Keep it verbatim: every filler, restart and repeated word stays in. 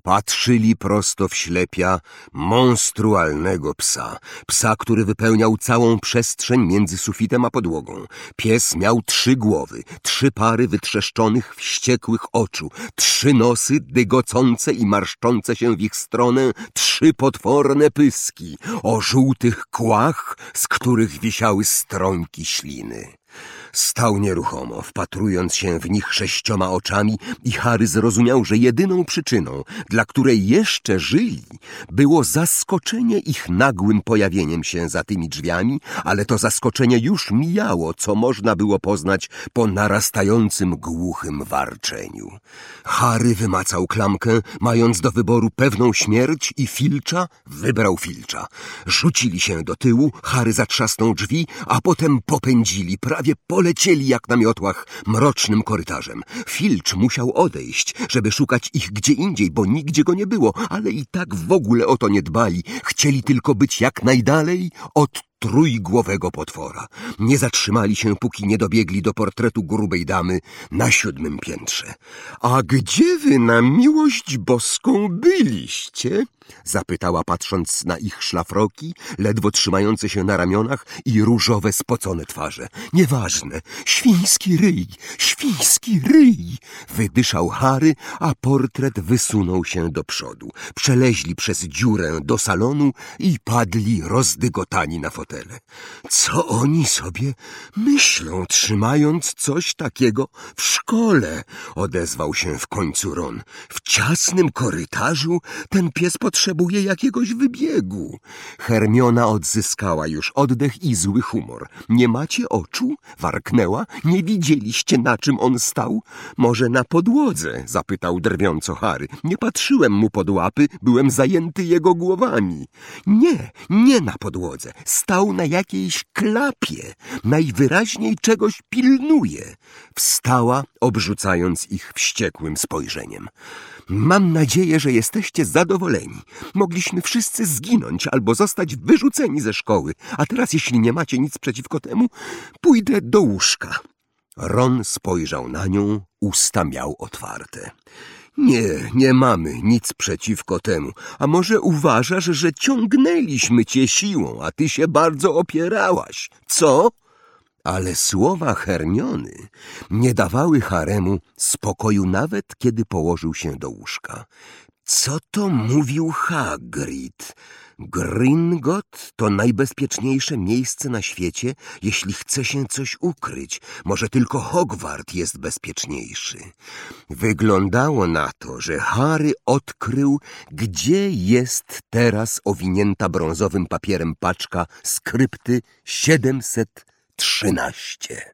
Patrzyli prosto w ślepia monstrualnego psa. Psa, który wypełniał całą przestrzeń między sufitem a podłogą. Pies miał trzy głowy, trzy pary wytrzeszczonych, wściekłych oczu, trzy nosy dygocące i marszczące się w ich stronę, trzy potworne pyski o żółtych kłach, z których wisiały strąjki śliny. Stał nieruchomo, wpatrując się w nich sześcioma oczami i Harry zrozumiał, że jedyną przyczyną, dla której jeszcze żyli, było zaskoczenie ich nagłym pojawieniem się za tymi drzwiami, ale to zaskoczenie już mijało, co można było poznać po narastającym głuchym warczeniu. Harry wymacał klamkę, mając do wyboru pewną śmierć i Filcza wybrał Filcza. Rzucili się do tyłu, Harry zatrzasnął drzwi, a potem popędzili, prawie polecieli jak na miotłach mrocznym korytarzem. Filcz musiał odejść, żeby szukać ich gdzie indziej, bo nigdzie go nie było, ale i tak w ogóle o to nie dbali. Chcieli tylko być jak najdalej od trójgłowego potwora. Nie zatrzymali się, póki nie dobiegli do portretu grubej damy na siódmym piętrze. — A gdzie wy na miłość boską byliście? — zapytała, patrząc na ich szlafroki, ledwo trzymające się na ramionach i różowe, spocone twarze. — Nieważne. Świński ryj, świński ryj! Wydyszał Harry, a portret wysunął się do przodu. Przeleźli przez dziurę do salonu i padli rozdygotani na fotele. Co oni sobie myślą, trzymając coś takiego w szkole? Odezwał się w końcu Ron. W ciasnym korytarzu ten pies potrzebuje jakiegoś wybiegu. Hermiona odzyskała już oddech i zły humor. Nie macie oczu? Warknęła. Nie widzieliście, na czym on stał? Może na podłodze? Zapytał drwiąco Harry. Nie patrzyłem mu pod łapy, byłem zajęty jego głowami. Nie, nie na podłodze. Stał na jakiejś klapie. Najwyraźniej czegoś pilnuje. Wstała, obrzucając ich wściekłym spojrzeniem. Mam nadzieję, że jesteście zadowoleni. Mogliśmy wszyscy zginąć albo zostać wyrzuceni ze szkoły, a teraz, jeśli nie macie nic przeciwko temu, pójdę do łóżka. Ron spojrzał na nią, usta miał otwarte. Nie, nie mamy nic przeciwko temu. A może uważasz, że ciągnęliśmy cię siłą, a ty się bardzo opierałaś? Co? Ale słowa Hermiony nie dawały Haremu spokoju nawet, kiedy położył się do łóżka. Co to mówił Hagrid? Gringotts to najbezpieczniejsze miejsce na świecie, jeśli chce się coś ukryć. Może tylko Hogwart jest bezpieczniejszy. Wyglądało na to, że Harry odkrył, gdzie jest teraz owinięta brązowym papierem paczka skrypty siedemset trzynaście.